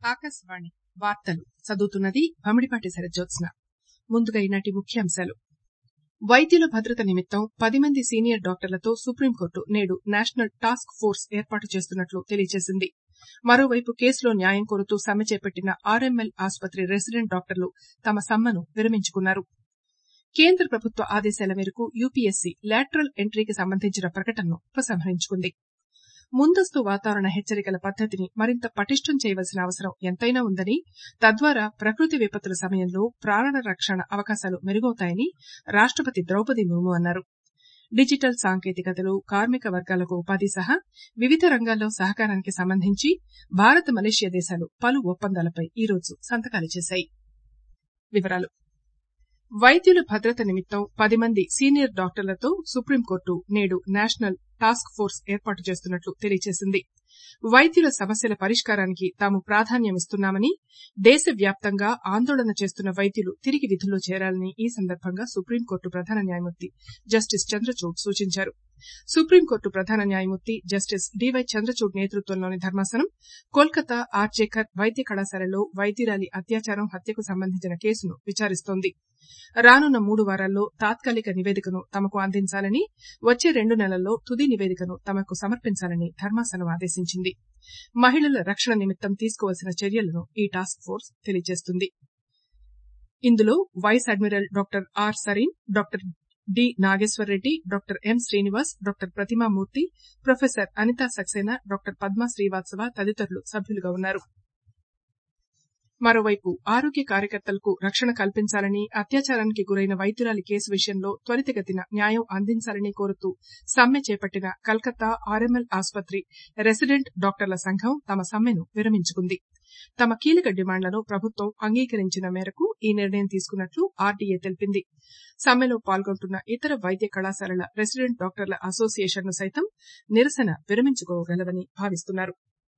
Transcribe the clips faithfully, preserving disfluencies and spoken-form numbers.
ఆకాశవాణి వార్తలు చదువుతున్నది భమిడిపాటి శరజ్యోత్స్న. ముందుగా ఈనాటి ముఖ్యాంశాలు. వైద్యుల భద్రత నిమిత్తం పది మంది సీనియర్ డాక్టర్లతో సుప్రీంకోర్టు నేడు నేషనల్ టాస్క్ ఫోర్స్ ఏర్పాటు చేస్తున్నట్లు తెలియజేసింది. మరోవైపు కేసులో న్యాయం కోరుతూ సమ్మె చేపట్టిన ఆర్ఎంఎల్ ఆసుపత్రి రెసిడెంట్ డాక్టర్లు తమ సమ్మెను విరమించుకున్నారు. కేంద్ర ప్రభుత్వ ఆదేశాల మేరకు యూపీఎస్సీ లాటరల్ ఎంట్రీకి సంబంధించిన ప్రకటనను ఉపసంహరించుకుంది. ముందస్తు వాతావరణ హెచ్చరికల పద్దతిని మరింత పటిష్టం చేయవలసిన అవసరం ఎంతైనా ఉందని, తద్వారా ప్రకృతి విపత్తుల సమయంలో ప్రాణ రక్షణ అవకాశాలు మెరుగవుతాయని రాష్టపతి ద్రౌపది ముర్ము అన్నారు. డిజిటల్ సాంకేతికతలు, కార్మిక వర్గాలకు ఉపాధి సహా వివిధ రంగాల్లో సహకారానికి సంబంధించి భారత్ మలేషియా దేశాలు పలు ఒప్పందాలపై ఈరోజు సంతకాలు చేశాయి. వివరాలు. వైద్యుల భద్రత నిమిత్తం పది మంది సీనియర్ డాక్టర్లతో సుప్రీంకోర్టు నేడు నేషనల్ టాస్క్ ఫోర్స్ ఏర్పాటు చేస్తున్నట్లు తెలియజేసింది. వైద్యుల సమస్యల పరిష్కారానికి తాము ప్రాధాన్యమిస్తున్నామని, దేశవ్యాప్తంగా ఆందోళన చేస్తున్న వైద్యులు తిరిగి విధుల్లో చేరాలని ఈ సందర్భంగా సుప్రీంకోర్టు ప్రధాన న్యాయమూర్తి జస్టిస్ చంద్రచూడ్ సూచించారు. సుప్రీంకోర్టు ప్రధాన న్యాయమూర్తి జస్టిస్ డీవై చంద్రచూడ్ నేతృత్వంలోని ధర్మాసనం కోల్కతా ఆర్జేకర్ వైద్య కళాశాలలో వైద్యురాలి అత్యాచారం, హత్యకు సంబంధించిన కేసును విచారిస్తోంది. రానున్న మూడు వారాల్లో తాత్కాలిక నివేదికను తమకు అందించాలని, వచ్చే రెండు నెలల్లో తుది నివేదికను తమకు సమర్పించాలని ధర్మాసనం ఆదేశించింది. మహిళల రక్షణ నిమిత్తం తీసుకోవాల్సిన చర్యలను ఈ టాస్క్ ఫోర్స్ తెలియజేస్తుంది. ఇందులో vice admiral doctor R Sarin, doctor D Nageswara Reddy, doctor M Srinivas, doctor Pratima Murthy, professor Anita Saxena, doctor Padma Srivastava తదితరులు సభ్యులుగా ఉన్నారు. మరోవైపు ఆరోగ్య కార్యకర్తలకు రక్షణ కల్పించాలని, అత్యాచారానికి గురైన వైద్యురాలి కేసు విషయంలో త్వరితగతిన న్యాయం అందించాలని కోరుతూ సమ్మె చేపట్టిన కల్కతా ఆర్ఎంఎల్ ఆసుపత్రి రెసిడెంట్ డాక్టర్ల సంఘం తమ సమ్మెను విరమించుకుంది. తమ కీలక డిమాండ్లను ప్రభుత్వం అంగీకరించిన మేరకు ఈ నిర్ణయం తీసుకున్నట్లు ఆర్డీఏ తెలిపింది. సమ్మెలో పాల్గొంటున్న ఇతర వైద్య కళాశాలల రెసిడెంట్ డాక్టర్ల అసోసియేషన్లు సైతం నిరసన విరమించుకోగలవని భావిస్తున్నారు.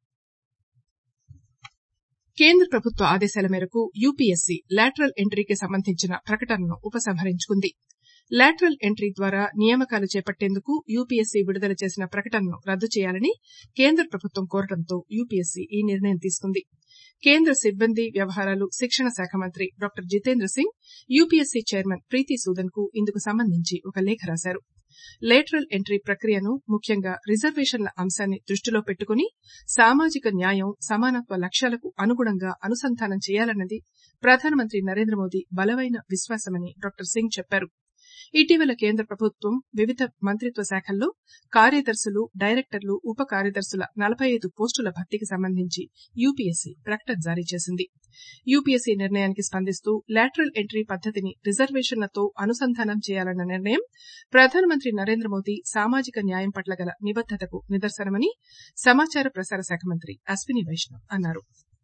కేంద్ర ప్రభుత్వ ఆదేశాల మేరకు యూపీఎస్సీ లాటరల్ ఎంట్రీకి సంబంధించిన ప్రకటనను ఉపసంహరించుకుంది. లాటరల్ ఎంట్రీ ద్వారా నియామకాలు చేపట్టేందుకు యూపీఎస్సీ విడుదల చేసిన ప్రకటనను రద్దు చేయాలని కేంద్ర ప్రభుత్వం కోరడంతో యూపీఎస్సీ ఈ నిర్ణయం తీసుకుంది. కేంద్ర సిబ్బంది వ్యవహారాలు, శిక్షణ శాఖ మంత్రి doctor Jitendra Singh UPSC chairman Preeti Sudan కు ఇందుకు సంబంధించి ఒక లేఖ రాశారు. లేటరల్ ఎంట్రీ ప్రక్రియను ముఖ్యంగా రిజర్వేషన్ల అంశాన్ని దృష్టిలో పెట్టుకుని సామాజిక న్యాయం, సమానత్వ లక్ష్యాలకు అనుగుణంగా అనుసంధానం చేయాలన్నది ప్రధానమంత్రి నరేంద్ర మోదీ బలమైన విశ్వాసమని డాక్టర్ సింగ్ చెప్పారు. ఇటీవల కేంద్ర ప్రభుత్వం వివిధ మంత్రిత్వ శాఖల్లో కార్యదర్శులు, డైరెక్టర్లు, ఉప కార్యదర్శుల నలభై ఐదు పోస్టుల భర్తీకి సంబంధించి యూపీఎస్సీ ప్రకటన జారీ చేసింది. యూపీఎస్సీ నిర్ణయానికి స్పందిస్తూ లాటరల్ ఎంట్రీ పద్దతిని రిజర్వేషన్లతో అనుసంధానం చేయాలన్న నిర్ణయం ప్రధానమంత్రి నరేంద్ర మోదీ సామాజిక న్యాయం పట్ల గల నిబద్దతకు నిదర్శనమని సమాచార ప్రసార శాఖ మంత్రి అశ్విని వైష్ణవ్ అన్నారు.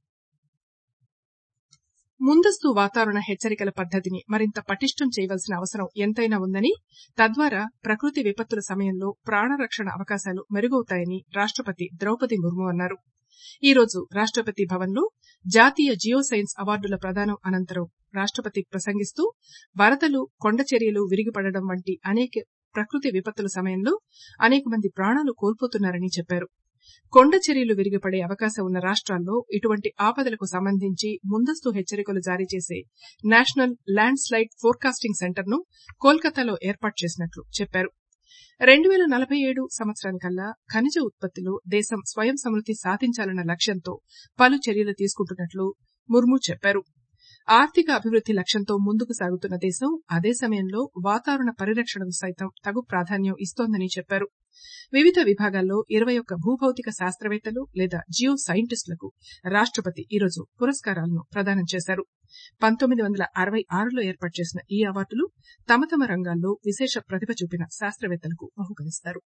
ముందస్తు వాతావరణ హెచ్చరికల పద్దతిని మరింత పటిష్టం చేయవలసిన అవసరం ఎంతైనా ఉందని, తద్వారా ప్రకృతి విపత్తుల సమయంలో ప్రాణరక్షణ అవకాశాలు మెరుగవుతాయని రాష్టపతి ద్రౌపది ముర్ము అన్నారు. ఈ రోజు రాష్టపతి భవన్లో జాతీయ జియో సైన్స్ అవార్డుల ప్రదానం అనంతరం రాష్టపతి ప్రసంగిస్తూ వరదలు, కొండచర్యలు విరిగిపడడం వంటి అనేక ప్రకృతి విపత్తుల సమయంలో అనేక మంది ప్రాణాలు కోల్పోతున్నారని చెప్పారు. కొండ చర్యలు విరిగిపడే అవకాశం ఉన్న రాష్ట్రాల్లో ఇటువంటి ఆపదలకు సంబంధించి ముందస్తు హెచ్చరికలు జారీ చేసే నేషనల్ ల్యాండ్ స్లైడ్ ఫోర్కాస్టింగ్ సెంటర్ను కోల్కతాలో ఏర్పాటు చేసినట్లు చెప్పారు. రెండు పేల నలభై ఏడు సంవత్సరానికల్లా ఖనిజ ఉత్పత్తిలో దేశం స్వయం సమృద్ది సాధించాలన్న లక్ష్యంతో పలు చర్యలు తీసుకుంటున్నట్లు ముర్ము చెప్పారు. ఆర్థిక అభివృద్ది లక్ష్యంతో ముందుకు సాగుతున్న దేశం అదే సమయంలో వాతావరణ పరిరక్షణకు సైతం తగు ప్రాధాన్యం ఇస్తోందని చెప్పారు. వివిధ విభాగాల్లో ఇరవై ఒక్క భూభౌతిక శాస్త్రవేత్తలు లేదా జియో సైంటిస్టులకు రాష్టపతి ఈరోజు పురస్కారాలను ప్రదానం చేశారు. పంతొమ్మిది వందల అరవై ఆరులో ఏర్పాటు చేసిన ఈ అవార్డులు తమ తమ రంగాల్లో విశేష ప్రతిభ చూపిన శాస్త్రవేత్తలకు బహుకరిస్తారు.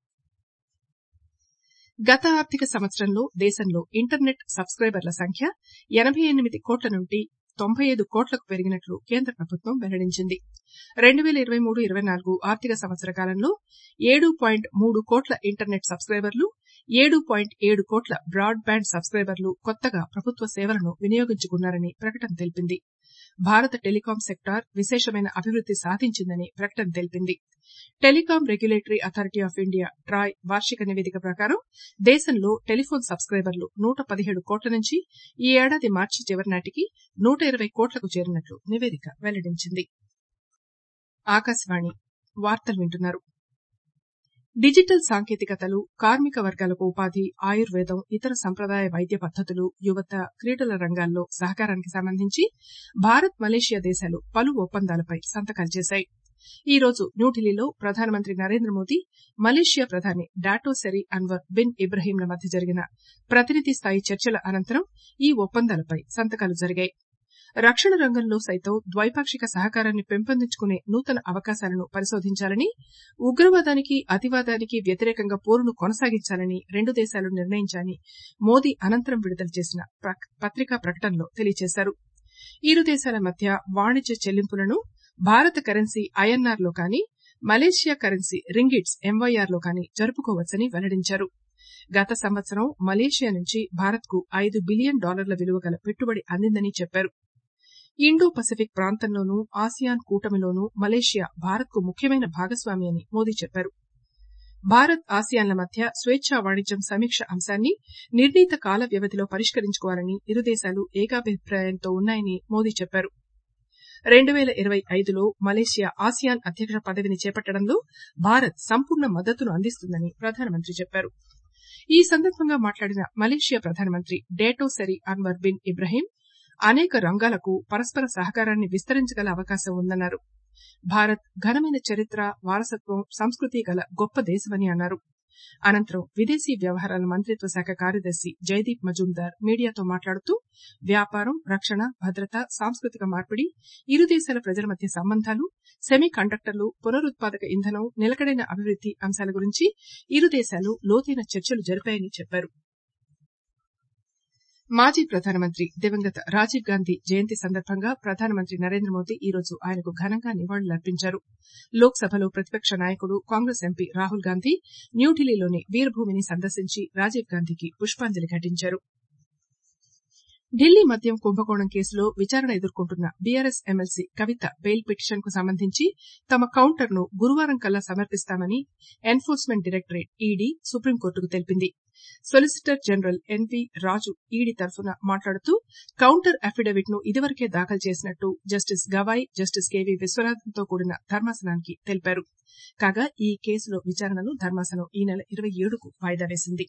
గత ఆర్థిక సంవత్సరంలో దేశంలో ఇంటర్నెట్ సబ్స్క్రైబర్ల సంఖ్య ఎనబై ఎనిమిది కోట్ల నుండి తొంభై ఐదు కోట్లకు పెరిగినట్లు కేంద్ర ప్రభుత్వం వెల్లడించింది. రెండు పేల ఇరవై మూడు ఇరవై నాలుగు ఆర్థిక సంవత్సర కాలంలో ఏడు పాయింట్ మూడు కోట్ల ఇంటర్నెట్ సబ్స్క్రైబర్లు, ఏడు పాయింట్ ఏడు కోట్ల బ్రాడ్ బ్యాండ్ సబ్స్క్రైబర్లు కొత్తగా ప్రభుత్వ సేవలను వినియోగించుకున్నారని ప్రకటన తెలిపింది. భారత టెలికాం సెక్టార్ విశేషమైన అభివృద్ది సాధించిందని ప్రకటన తెలిపింది. Telecom regulatory authority of India TRAI వార్షిక నివేదిక ప్రకారం దేశంలో టెలిఫోన్ సబ్స్కైబర్లు నూట పదిహేడు కోట్ల నుంచి ఈ ఏడాది మార్చి చివరి నాటికి నూట ఇరవై కోట్లకు చేరినట్లు నివేదిక వెల్లడించింది. ఆకాశవాణి వార్తలు వింటున్నారు. డిజిటల్ సాంకేతికతలు, కార్మిక వర్గాలకు ఉపాధి, ఆయుర్వేదం, ఇతర సంప్రదాయ వైద్య పద్దతులు, యువత, క్రీడల రంగాల్లో సహకారానికి సంబంధించి భారత్, మలేషియా దేశాలు పలు ఒప్పందాలపై సంతకాలు చేశాయి. ఈ రోజు న్యూఢిల్లీలో ప్రధానమంత్రి నరేంద్ర మోదీ, మలేషియా ప్రధాని డాటో సెరి అన్వర్ బిన్ ఇబ్రహీంల మధ్య జరిగిన ప్రతినిధి స్థాయి చర్చల అనంతరం ఈ ఒప్పందాలపై సంతకాలు జరిగాయి. రక్షణ రంగంలో సైతం ద్వైపాక్షిక సహకారాన్ని పెంపొందించుకునే నూతన అవకాశాలను పరిశోధించాలని, ఉగ్రవాదానికి, అతివాదానికి వ్యతిరేకంగా పోరును కొనసాగించాలని రెండు దేశాలు నిర్ణయించాయని మోదీ అనంతరం విడుదల చేసిన పత్రికా ప్రకటనలో తెలియజేశారు. ఇరు దేశాల మధ్య వాణిజ్య చెల్లింపులను భారత కరెన్సీ ఐఎన్ఆర్ లో కానీ, మలేషియా కరెన్సీ రింగిట్స్ ఎంవైఆర్ లో కానీ జరుపుకోవచ్చని వెల్లడించారు. గత సంవత్సరం మలేషియా నుంచి భారత్ కు ఐదు బిలియన్ డాలర్ల విలువ గల పెట్టుబడి అందిందని చెప్పారు. ఇండో పసిఫిక్ ప్రాంతంలోనూ, ఆసియాన్ కూటమిలోనూ మలేషియా భారత్ కు ముఖ్యమైన భాగస్వామి అని మోదీ చెప్పారు. భారత్, ఆసియాన్ల మధ్య స్వేచ్ఛా వాణిజ్యం సమీక్ష అంశాన్ని నిర్ణీత కాల వ్యవధిలో పరిష్కరించుకోవాలని ఇరు దేశాలు ఏకాభిప్రాయంతో ఉన్నాయని మోదీ చెప్పారు. రెండు పేల ఇరవై ఐదులో మలేషియా ఆసియాన్ అధ్యక్ష పదవిని చేపట్టడంలో భారత్ సంపూర్ణ మద్దతును అందిస్తుందని ప్రధానమంత్రి చెప్పారు. ఈ సందర్భంగా మాట్లాడిన మలేషియా ప్రధానమంత్రి Dato Seri Anwar bin Ibrahim అనేక రంగాలకు పరస్పర సహకారాన్ని విస్తరించగల అవకాశం ఉందన్నారు. భారత్ ఘనమైన చరిత్ర, వారసత్వం, సంస్కృతి గల గొప్ప దేశమని అన్నారు. అనంతరం విదేశీ వ్యవహారాల మంత్రిత్వ శాఖ కార్యదర్శి జైదీప్ మజుందార్ మీడియాతో మాట్లాడుతూ వ్యాపారం, రక్షణ, భద్రత, సాంస్కృతిక మార్పిడి, ఇరు దేశాల ప్రజల మధ్య సంబంధాలు, సెమీ కండక్టర్లు, పునరుత్పాదక ఇంధనం, నిలకడైన అభివృద్ది అంశాల గురించి ఇరు దేశాలు లోతైన చర్చలు జరిపాయని చెప్పారు. మాజీ ప్రధానమంత్రి దివంగత రాజీవ్ గాంధీ జయంతి సందర్భంగా ప్రధానమంత్రి నరేంద్ర మోదీ ఈ రోజు ఆయనకు ఘనంగా నివాళులర్పించారు. లోక్ సభలో ప్రతిపక్ష నాయకుడు, కాంగ్రెస్ ఎంపీ రాహుల్ గాంధీ న్యూఢిల్లీలోని వీరభూమిని సందర్శించి రాజీవ్ గాంధీకి పుష్పాంజలి ఘటించారు. ఢిల్లీ మద్యం కుంభకోణం కేసులో విచారణ ఎదుర్కొంటున్న BRS MLC Kavitha bail petition కు సంబంధించి తమ కౌంటర్ ను గురువారం కల్లా సమర్పిస్తామని ఎన్ఫోర్స్మెంట్ డైరెక్టరేట్ ఈడీ సుప్రీంకోర్టుకు తెలిపింది. Solicitor general N V Raju ED తరఫున మాట్లాడుతూ కౌంటర్ అఫిడవిట్ ను ఇదివరకే దాఖలు చేసినట్టు జస్టిస్ గవాయ్, జస్టిస్ కేవీ విశ్వనాథన్తో కూడిన ధర్మాసనానికి తెలిపారు. కాగా ఈ కేసులో విచారణను ధర్మాసనం ఈ నెల ఇరవై ఏడుకు వాయిదా వేసింది.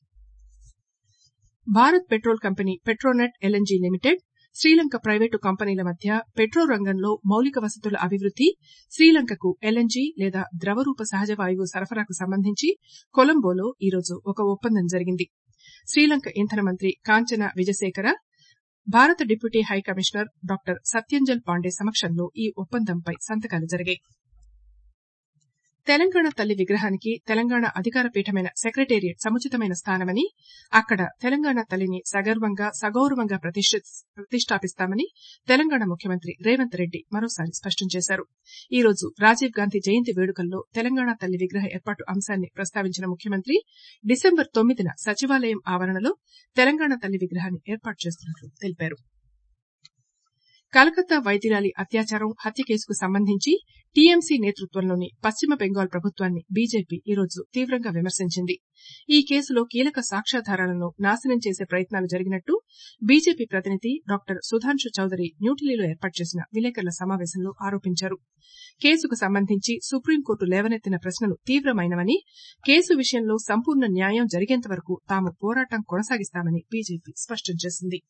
Bharat petrol company Petronet LNG limited, Sri Lanka private కంపెనీల మధ్య పెట్రోల్ రంగంలో మౌలిక వసతుల అభివృద్ది, శ్రీలంకకు ఎల్ఎన్జీ లేదా ద్రవరూప సహజ వాయువు సరఫరాకు సంబంధించి కొలంబోలో ఈరోజు ఒక ఒప్పందం జరిగింది. శ్రీలంక ఇంధన మంత్రి కాంచన విజయశేఖర, భారత deputy high commissioner doctor Satyanjal Pandey సమక్షంలో ఈ ఒప్పందంపై సంతకాలు జరిగాయి. తెలంగాణ తల్లి విగ్రహానికి తెలంగాణ అధికార పీఠమైన సెక్రటేరియట్ సముచితమైన స్థానమని, అక్కడ తెలంగాణ తల్లిని సగర్వంగా, సగౌరవంగా ప్రతిష్టాపిస్తామని తెలంగాణ ముఖ్యమంత్రి రేవంత్ రెడ్డి మరోసారి స్పష్టం చేశారు. ఈ రోజు రాజీవ్ గాంధీ జయంతి వేడుకల్లో తెలంగాణ తల్లి విగ్రహ ఏర్పాటు అంశాన్ని ప్రస్తావించిన ముఖ్యమంత్రి డిసెంబర్ తొమ్మిదిన సచివాలయం ఆవరణలో తెలంగాణ తల్లి విగ్రహాన్ని ఏర్పాటు చేస్తున్నట్లు తెలిపారు. కలకత్తా వైద్యురాలి అత్యాచారం, హత్య కేసుకు సంబంధించి టీఎంసీ నేతృత్వంలోని పశ్చిమ బెంగాల్ ప్రభుత్వాన్ని బీజేపీ ఈరోజు తీవ్రంగా విమర్శించింది. ఈ కేసులో కీలక సాక్ష్యాధారాలను నాశనం చేసే ప్రయత్నాలు జరిగినట్టు బీజేపీ ప్రతినిధి డాక్టర్ సుధాంశు చౌదరి న్యూఢిల్లీలో ఏర్పాటు చేసిన విలేకరుల సమావేశంలో ఆరోపించారు. కేసుకు సంబంధించి సుప్రీంకోర్టు లేవనెత్తిన ప్రశ్నలు తీవ్రమైనవని, కేసు విషయంలో సంపూర్ణ న్యాయం జరిగేంత వరకు తాము పోరాటం కొనసాగిస్తామని బీజేపీ స్పష్టం చేసింది.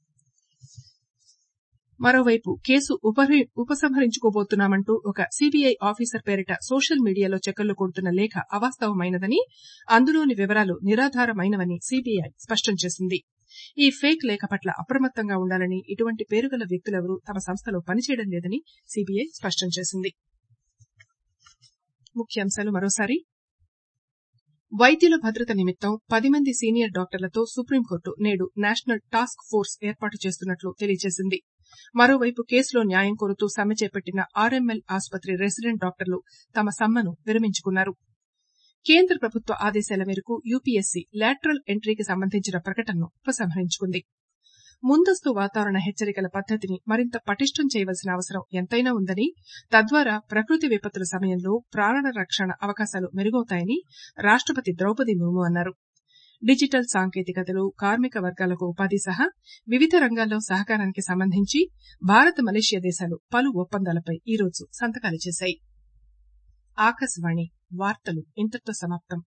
మరోవైపు కేసు ఉపసంహరించుకోబోతున్నామంటూ ఒక సీబీఐ ఆఫీసర్ పేరిట సోషల్ మీడియాలో చక్కర్లు కొడుతున్న లేఖ అవాస్తవమైనదని, అందులోని వివరాలు నిరాధారమైనవని సీబీఐ స్పష్టం చేసింది. ఈ ఫేక్ లేఖ పట్ల అప్రమత్తంగా ఉండాలని, ఇటువంటి పేరుగల వ్యక్తులెవరూ తమ సంస్థలో పనిచేయడం లేదని సీబీఐ స్పష్టం చేసింది. ముఖ్యాంశాలు మరోసారి. వైద్యుల భద్రత నిమిత్తం పది మంది సీనియర్ డాక్టర్లతో సుప్రీంకోర్టు నేడు నేషనల్ టాస్క్ ఫోర్స్ ఏర్పాటు చేస్తున్నట్లు తెలియజేసింది. మరోవైపు కేసులో న్యాయం కోరుతూ సమ్మె చేపట్టిన ఆర్ఎంఎల్ ఆసుపత్రి రెసిడెంట్ డాక్టర్లు తమ సమ్మెను విరమించుకున్నారు. కేంద్ర ప్రభుత్వ ఆదేశాల మేరకు యూపీఎస్సీ లాటరల్ ఎంట్రీకి సంబంధించిన ప్రకటనను ఉపసంహరించుకుంది. ముందస్తు వాతావరణ హెచ్చరికల పద్దతిని మరింత పటిష్టం చేయవలసిన అవసరం ఎంతైనా ఉందని తద్వారా ప్రకృతి విపత్తుల సమయంలో ప్రాణ రక్షణ అవకాశాలు మెరుగవుతాయని రాష్టపతి ద్రౌపది ముర్ము అన్నారు. డిజిటల్ సాంకేతికతలు, కార్మిక వర్గాలకు ఉపాధి సహా వివిధ రంగాల్లో సహకారానికి సంబంధించి భారత్ మలేషియా దేశాలు పలు ఒప్పందాలపై ఈరోజు సంతకాలు చేశాయి. ఆకాశవాణి వార్తలు ఇంతటితో సమాప్తం.